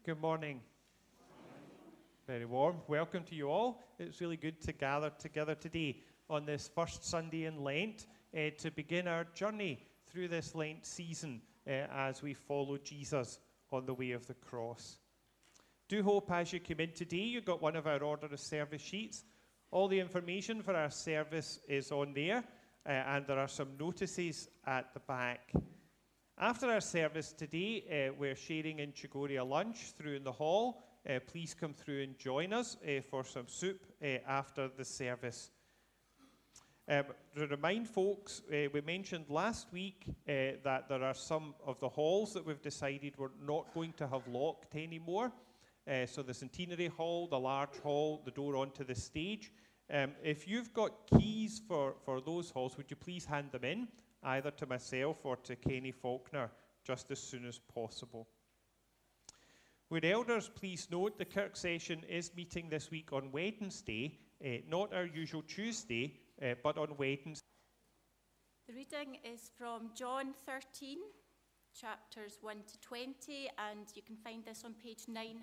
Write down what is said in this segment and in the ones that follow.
Good morning. Very warm. Welcome to you all. It's really good to gather together today on this first Sunday in Lent to begin our journey through this Lent season as we follow Jesus on the way of the cross. Do hope as you come in today you got one of our order of service sheets. All the information for our service is on there, and there are some notices at the back. After our service today, we're sharing in Chigoria lunch through in the hall. Please come through and join us for some soup after the service. To remind folks, we mentioned last week that there are some of the halls that we've decided we're not going to have locked anymore. So the Centenary Hall, the large hall, the door onto the stage. If you've got keys for those halls, would you please hand them in, either to myself or to Kenny Faulkner, just as soon as possible. Would elders please note the Kirk session is meeting this week on Wednesday, not our usual Tuesday, but on Wednesday. The reading is from John 13, chapters 1 to 20, and you can find this on page 900.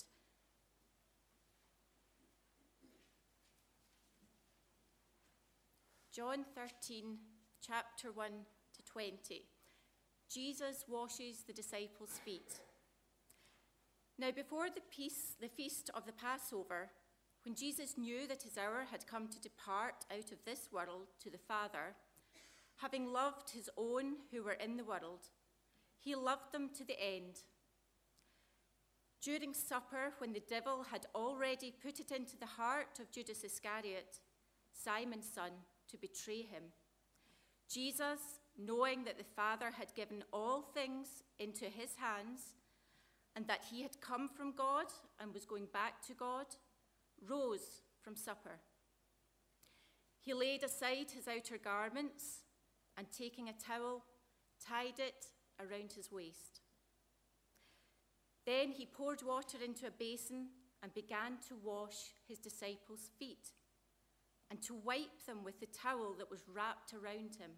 John 13, chapter 1 to 20. Jesus washes the disciples' feet. Now before the feast of the Passover, when Jesus knew that his hour had come to depart out of this world to the Father, having loved his own who were in the world, he loved them to the end. During supper, when the devil had already put it into the heart of Judas Iscariot, Simon's son, to betray him, Jesus, knowing that the Father had given all things into his hands, and that he had come from God and was going back to God, rose from supper. He laid aside his outer garments, and taking a towel, tied it around his waist. Then he poured water into a basin and began to wash his disciples' feet, and to wipe them with the towel that was wrapped around him.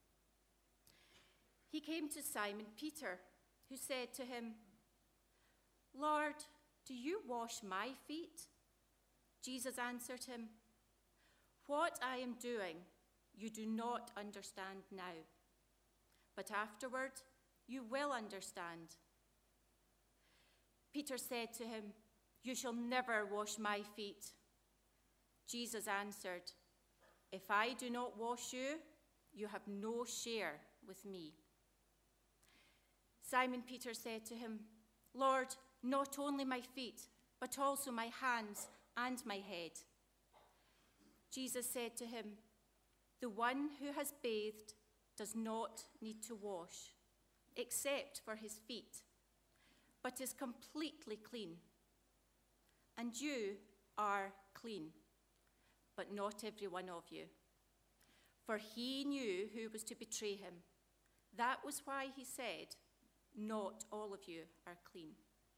He came to Simon Peter, who said to him, "Lord, do you wash my feet?" Jesus answered him, "What I am doing you do not understand now, but afterward you will understand." Peter said to him, "You shall never wash my feet." Jesus answered, "If I do not wash you, you have no share with me." Simon Peter said to him, "Lord, not only my feet, but also my hands and my head." Jesus said to him, "The one who has bathed does not need to wash, except for his feet, but is completely clean. And you are clean, but not every one of you." For he knew who was to betray him. That was why he said, "Not all of you are clean."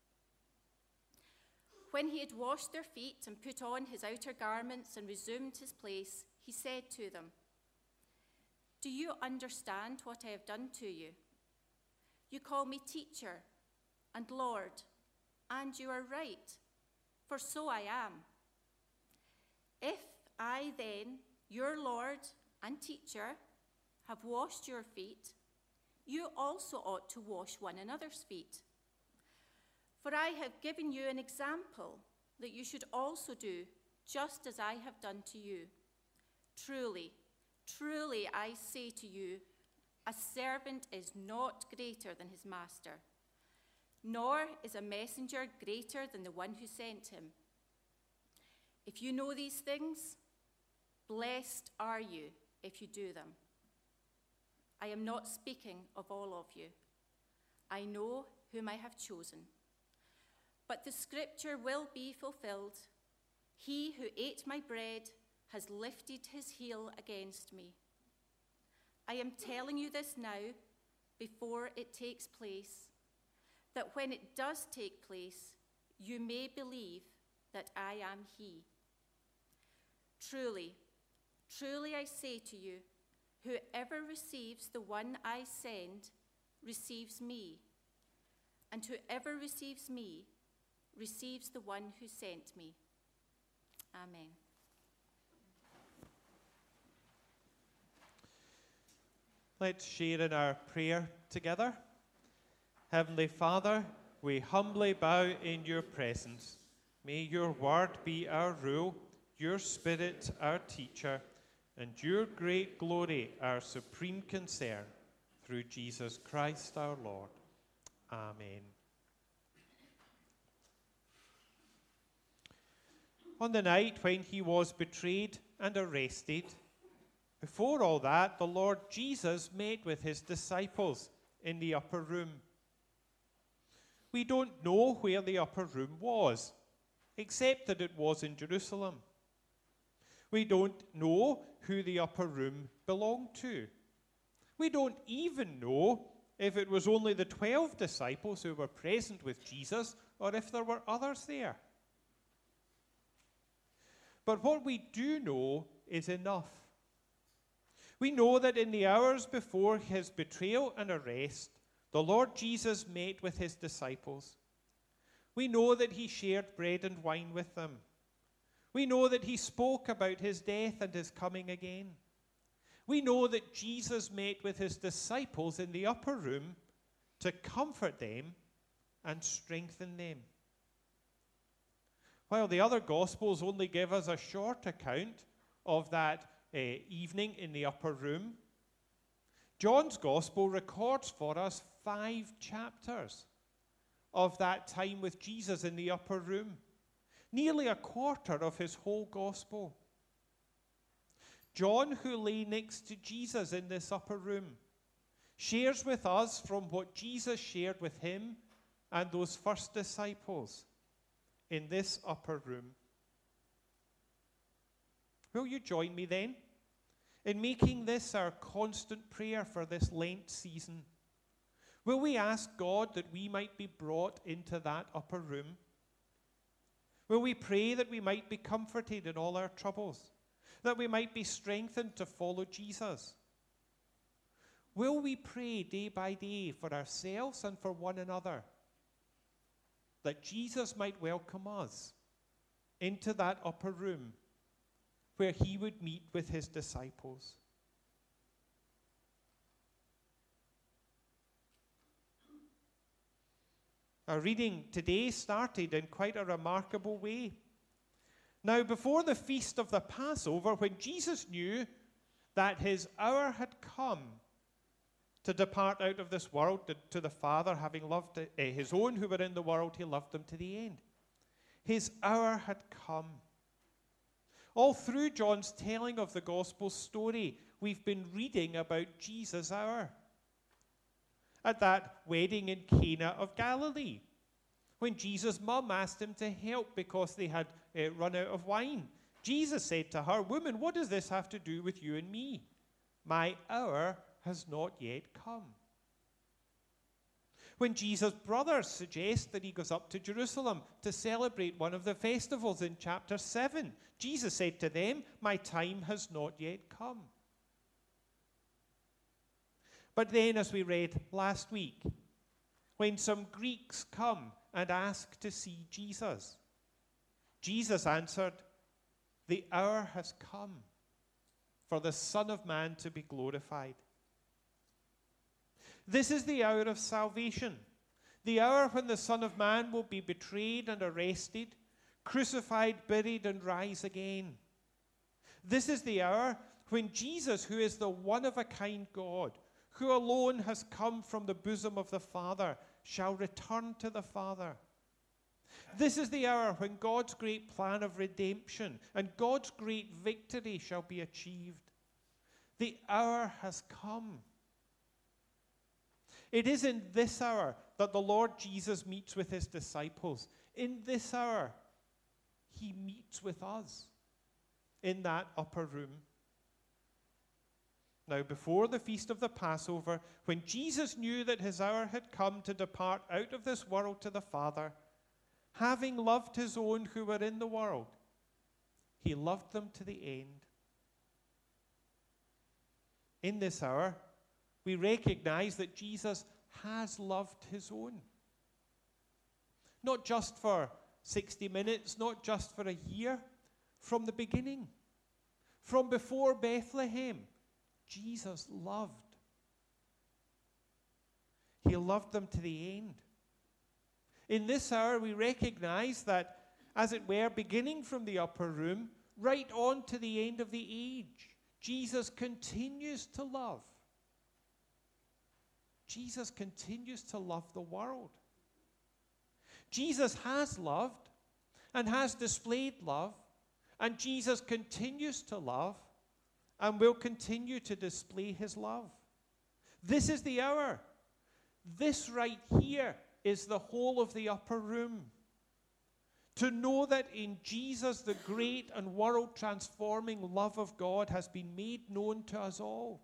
When he had washed their feet and put on his outer garments and resumed his place, he said to them, "Do you understand what I have done to you? You call me teacher and Lord, and you are right, for so I am. If I then, your Lord and teacher, have washed your feet, you also ought to wash one another's feet. For I have given you an example that you should also do just as I have done to you. Truly, truly I say to you, a servant is not greater than his master, nor is a messenger greater than the one who sent him. If you know these things, blessed are you if you do them. I am not speaking of all of you. I know whom I have chosen. But the scripture will be fulfilled. He who ate my bread has lifted his heel against me. I am telling you this now before it takes place, that when it does take place, you may believe that I am he. Truly, truly I say to you, whoever receives the one I send receives me, and whoever receives me receives the one who sent me. Amen. Let's share in our prayer together. Heavenly Father, we humbly bow in your presence. May your word be our rule, your Spirit our teacher, and your great glory our supreme concern. Through Jesus Christ our Lord. Amen. On the night when he was betrayed and arrested, before all that, the Lord Jesus met with his disciples in the upper room. We don't know where the upper room was, except that it was in Jerusalem. We don't know who the upper room belonged to. We don't even know if it was only the 12 disciples who were present with Jesus or if there were others there. But what we do know is enough. We know that in the hours before his betrayal and arrest, the Lord Jesus met with his disciples. We know that he shared bread and wine with them. We know that he spoke about his death and his coming again. We know that Jesus met with his disciples in the upper room to comfort them and strengthen them. While the other Gospels only give us a short account of that evening in the upper room, John's Gospel records for us 5 chapters of that time with Jesus in the upper room, nearly a quarter of his whole Gospel. John, who lay next to Jesus in this upper room, shares with us from what Jesus shared with him and those first disciples in this upper room. Will you join me then in making this our constant prayer for this Lent season? Will we ask God that we might be brought into that upper room? Will we pray that we might be comforted in all our troubles, that we might be strengthened to follow Jesus? Will we pray day by day for ourselves and for one another, that Jesus might welcome us into that upper room where he would meet with his disciples? Our reading today started in quite a remarkable way. Now, before the feast of the Passover, when Jesus knew that his hour had come to depart out of this world to the Father, having loved his own who were in the world, he loved them to the end. His hour had come. All through John's telling of the gospel story, we've been reading about Jesus' hour. At that wedding in Cana of Galilee, when Jesus' mum asked him to help because they had run out of wine, Jesus said to her, "Woman, what does this have to do with you and me? My hour has not yet come." When Jesus' brothers suggest that he goes up to Jerusalem to celebrate one of the festivals in chapter 7, Jesus said to them, "My time has not yet come." But then, as we read last week, when some Greeks come and ask to see Jesus, Jesus answered, "The hour has come for the Son of Man to be glorified." This is the hour of salvation, the hour when the Son of Man will be betrayed and arrested, crucified, buried, and rise again. This is the hour when Jesus, who is the one-of-a-kind God, who alone has come from the bosom of the Father, shall return to the Father. This is the hour when God's great plan of redemption and God's great victory shall be achieved. The hour has come. It is in this hour that the Lord Jesus meets with his disciples. In this hour, he meets with us in that upper room. Now, before the feast of the Passover, when Jesus knew that his hour had come to depart out of this world to the Father, having loved his own who were in the world, he loved them to the end. In this hour, we recognize that Jesus has loved his own. Not just for 60 minutes, not just for a year, from the beginning. From before Bethlehem, Jesus loved. He loved them to the end. In this hour, we recognize that, as it were, beginning from the upper room, right on to the end of the age, Jesus continues to love. Jesus continues to love the world. Jesus has loved and has displayed love, and Jesus continues to love and will continue to display his love. This is the hour. This right here is the whole of the upper room. To know that in Jesus, the great and world-transforming love of God has been made known to us all.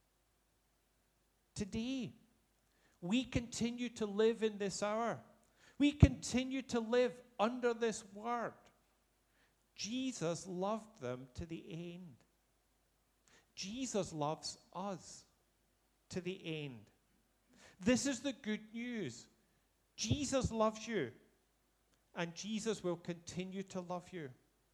Today, we continue to live in this hour. We continue to live under this word. Jesus loved them to the end. Jesus loves us to the end. This is the good news. Jesus loves you, and Jesus will continue to love you.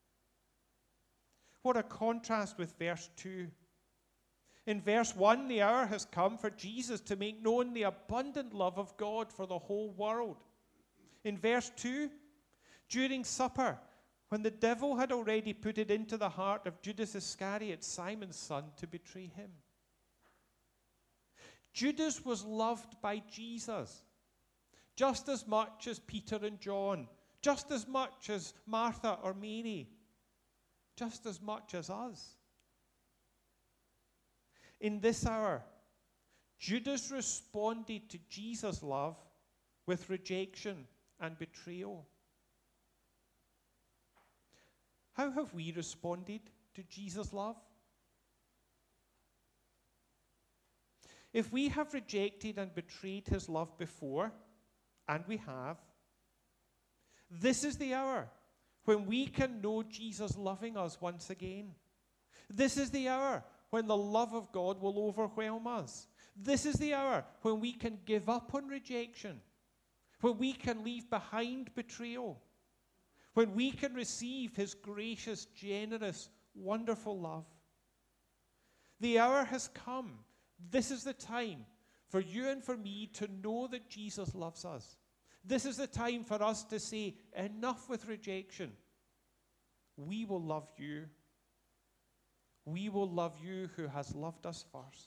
What a contrast with verse 2. In verse 1, the hour has come for Jesus to make known the abundant love of God for the whole world. In verse 2, during supper, when the devil had already put it into the heart of Judas Iscariot, Simon's son, to betray him. Judas was loved by Jesus just as much as Peter and John, just as much as Martha or Mary, just as much as us. In this hour, Judas responded to Jesus' love with rejection and betrayal. How have we responded to Jesus' love? If we have rejected and betrayed his love before, and we have, this is the hour when we can know Jesus loving us once again. This is the hour when the love of God will overwhelm us. This is the hour when we can give up on rejection, when we can leave behind betrayal, when we can receive his gracious, generous, wonderful love. The hour has come. This is the time for you and for me to know that Jesus loves us. This is the time for us to say, enough with rejection. We will love you. We will love you who has loved us first.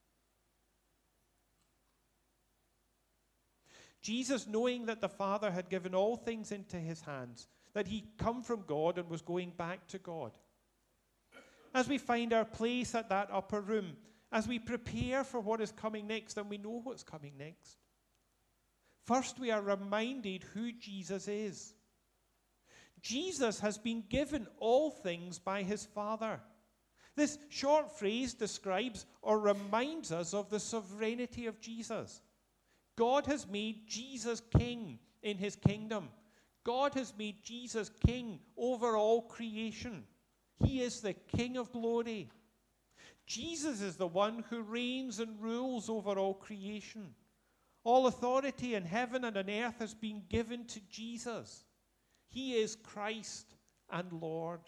Jesus, knowing that the Father had given all things into his hands, that he'd come from God and was going back to God. As we find our place at that upper room, as we prepare for what is coming next, and we know what's coming next, first we are reminded who Jesus is. Jesus has been given all things by his Father. This short phrase describes or reminds us of the sovereignty of Jesus. God has made Jesus king in his kingdom. God has made Jesus king over all creation. He is the King of glory. Jesus is the one who reigns and rules over all creation. All authority in heaven and on earth has been given to Jesus. He is Christ and Lord.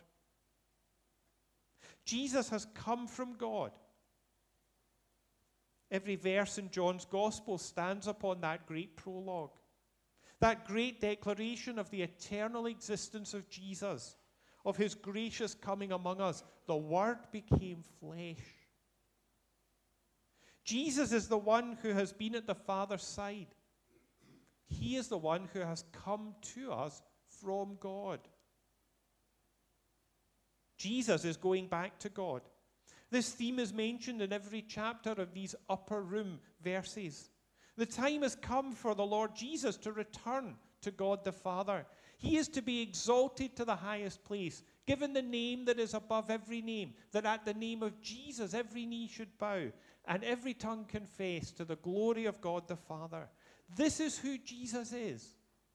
Jesus has come from God. Every verse in John's Gospel stands upon that great prologue, that great declaration of the eternal existence of Jesus, of his gracious coming among us. The Word became flesh. Jesus is the one who has been at the Father's side. He is the one who has come to us from God. Jesus is going back to God. This theme is mentioned in every chapter of these upper room verses. The time has come for the Lord Jesus to return to God the Father. He is to be exalted to the highest place, given the name that is above every name, that at the name of Jesus every knee should bow and every tongue confess to the glory of God the Father. This is who Jesus is.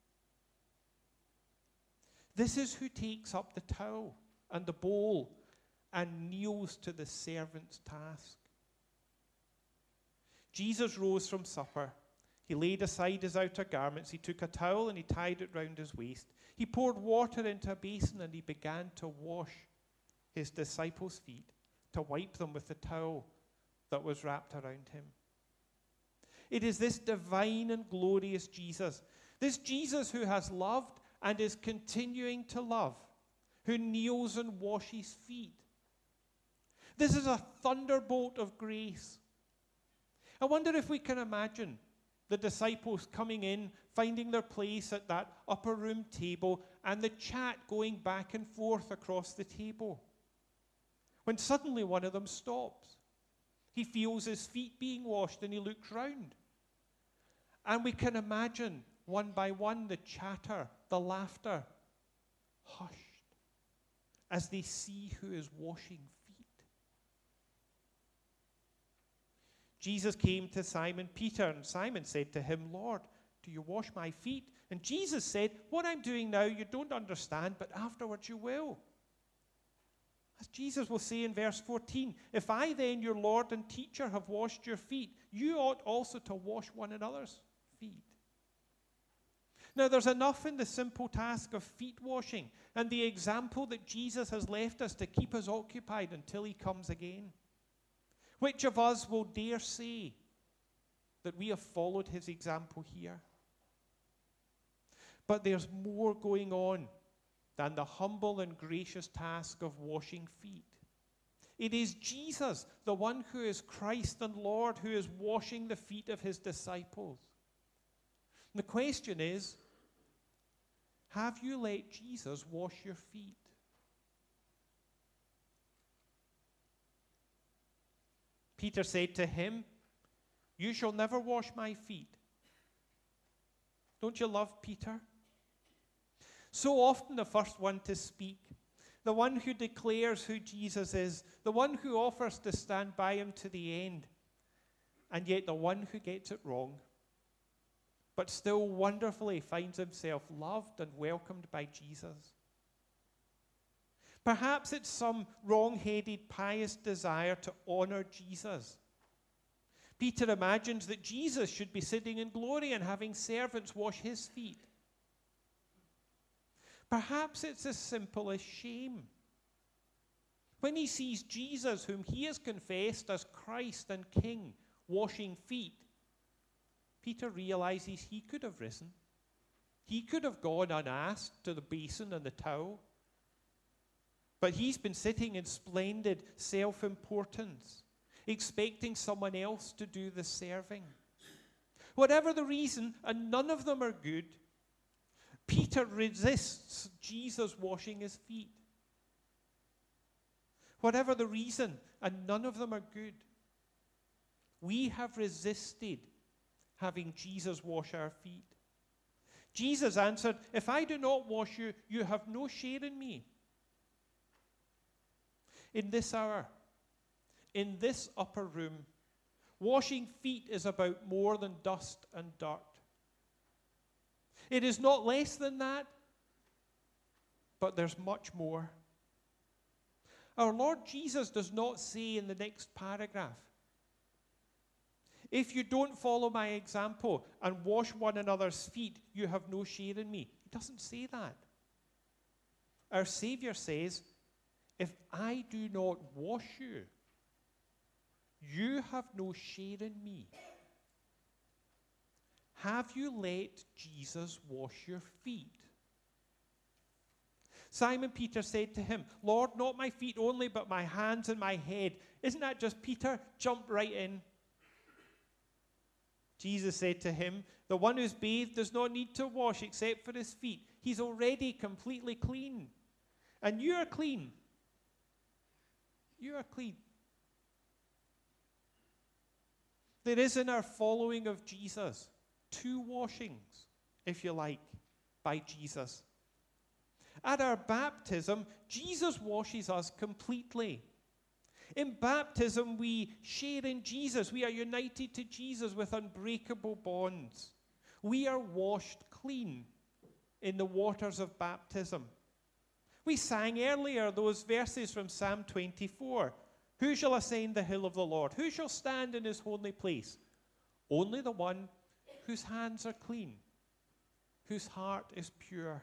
This is who takes up the towel and the bowl and kneels to the servant's task. Jesus rose from supper. He laid aside his outer garments. He took a towel and he tied it round his waist. He poured water into a basin and he began to wash his disciples' feet, to wipe them with the towel that was wrapped around him. It is this divine and glorious Jesus, this Jesus who has loved and is continuing to love, who kneels and washes feet. This is a thunderbolt of grace. I wonder if we can imagine the disciples coming in, finding their place at that upper room table, and the chat going back and forth across the table. When suddenly one of them stops. He feels his feet being washed and he looks round. And we can imagine, one by one, the chatter, the laughter, hushed as they see who is washing feet. Jesus came to Simon Peter, and Simon said to him, "Lord, do you wash my feet?" And Jesus said, "What I'm doing now you don't understand, but afterwards you will." As Jesus will say in verse 14, "If I then, your Lord and teacher, have washed your feet, you ought also to wash one another's feet." Now there's enough in the simple task of feet washing and the example that Jesus has left us to keep us occupied until he comes again. Which of us will dare say that we have followed his example here? But there's more going on than the humble and gracious task of washing feet. It is Jesus, the one who is Christ and Lord, who is washing the feet of his disciples. And the question is, have you let Jesus wash your feet? Peter said to him, "You shall never wash my feet." Don't you love Peter? So often the first one to speak, the one who declares who Jesus is, the one who offers to stand by him to the end, and yet the one who gets it wrong, but still wonderfully finds himself loved and welcomed by Jesus. Perhaps it's some wrong-headed, pious desire to honor Jesus. Peter imagines that Jesus should be sitting in glory and having servants wash his feet. Perhaps it's as simple as shame. When he sees Jesus, whom he has confessed as Christ and King, washing feet, Peter realizes he could have risen. He could have gone unasked to the basin and the towel. But he's been sitting in splendid self-importance, expecting someone else to do the serving. Whatever the reason, and none of them are good, Peter resists Jesus washing his feet. Whatever the reason, and none of them are good, we have resisted having Jesus wash our feet. Jesus answered, "If I do not wash you, you have no share in me." In this hour, in this upper room, washing feet is about more than dust and dirt. It is not less than that, but there's much more. Our Lord Jesus does not say in the next paragraph, "If you don't follow my example and wash one another's feet, you have no share in me." He doesn't say that. Our Savior says, "If I do not wash you, you have no share in me." Have you let Jesus wash your feet? Simon Peter said to him, "Lord, not my feet only, but my hands and my head." Isn't that just Peter? Jump right in. Jesus said to him, "The one who's bathed does not need to wash except for his feet. He's already completely clean. And you are clean. You are clean." There is in our following of Jesus two washings, if you like, by Jesus. At our baptism, Jesus washes us completely. In baptism, we share in Jesus. We are united to Jesus with unbreakable bonds. We are washed clean in the waters of baptism. We sang earlier those verses from Psalm 24. "Who shall ascend the hill of the Lord? Who shall stand in his holy place? Only the one whose hands are clean, whose heart is pure.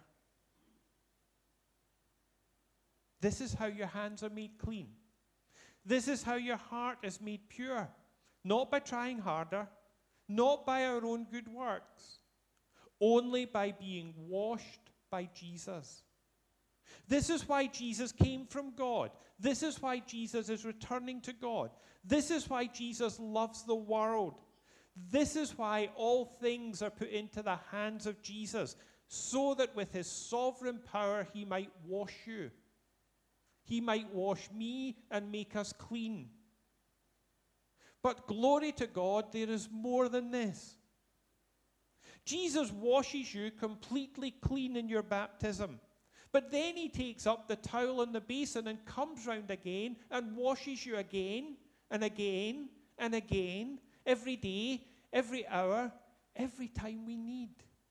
This is how your hands are made clean. This is how your heart is made pure. Not by trying harder, not by our own good works, only by being washed by Jesus. This is why Jesus came from God. This is why Jesus is returning to God. This is why Jesus loves the world. This is why all things are put into the hands of Jesus, so that with his sovereign power he might wash you. He might wash me and make us clean. But glory to God, there is more than this. Jesus washes you completely clean in your baptism. But then he takes up the towel and the basin and comes round again and washes you again and again and again, every day, every hour, every time we need.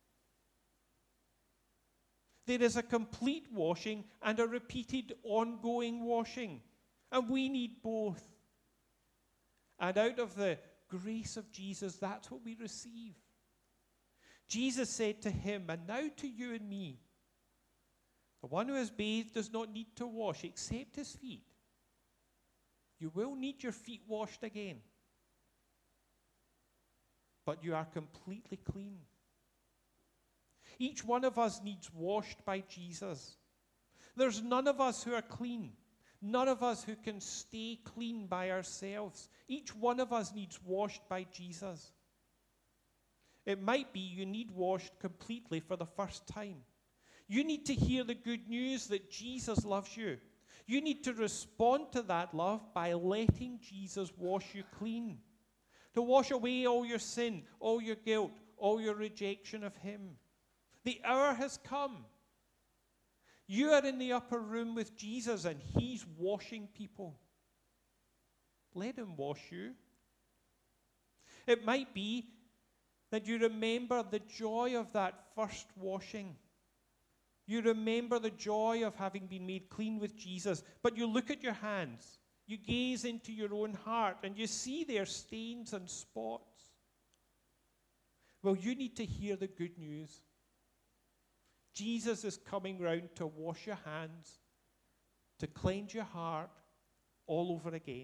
There is a complete washing and a repeated ongoing washing. And we need both. And out of the grace of Jesus, that's what we receive. Jesus said to him, and now to you and me, the one who has bathed does not need to wash except his feet. You will need your feet washed again. But you are completely clean. Each one of us needs washed by Jesus. There's none of us who are clean. None of us who can stay clean by ourselves. Each one of us needs washed by Jesus. It might be you need washed completely for the first time. You need to hear the good news that Jesus loves you. You need to respond to that love by letting Jesus wash you clean. To wash away all your sin, all your guilt, all your rejection of him. The hour has come. You are in the upper room with Jesus and he's washing people. Let him wash you. It might be that you remember the joy of that first washing. You remember the joy of having been made clean with Jesus, but you look at your hands, you gaze into your own heart, and you see their stains and spots. Well, you need to hear the good news. Jesus is coming round to wash your hands, to cleanse your heart all over again.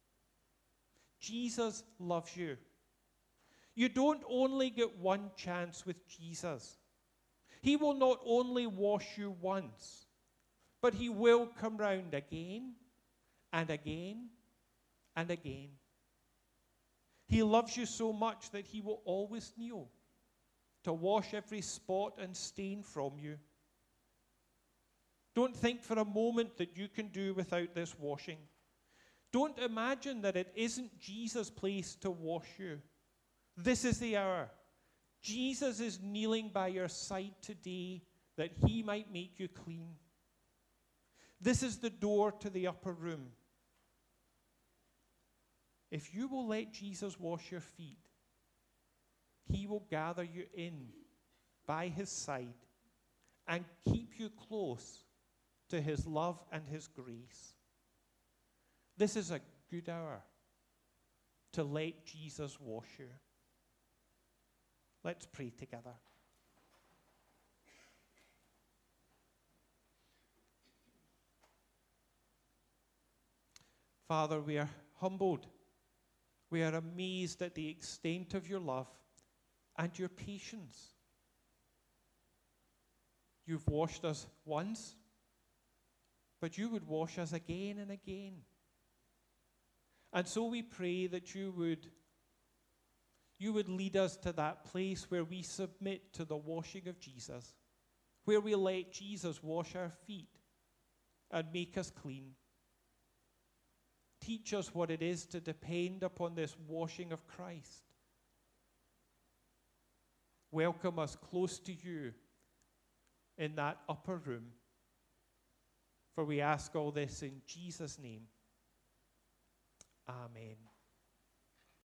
Jesus loves you. You don't only get one chance with Jesus. He will not only wash you once, but he will come round again and again and again. He loves you so much that he will always kneel to wash every spot and stain from you. Don't think for a moment that you can do without this washing. Don't imagine that it isn't Jesus' place to wash you. This is the hour. Jesus is kneeling by your side today that he might make you clean. This is the door to the upper room. If you will let Jesus wash your feet, he will gather you in by his side and keep you close to his love and his grace. This is a good hour to let Jesus wash you. Let's pray together. Father, we are humbled. We are amazed at the extent of your love and your patience. You've washed us once, but you would wash us again and again. And so we pray that you would lead us to that place where we submit to the washing of Jesus, where we let Jesus wash our feet and make us clean. Teach us what it is to depend upon this washing of Christ. Welcome us close to you in that upper room. For we ask all this in Jesus' name. Amen.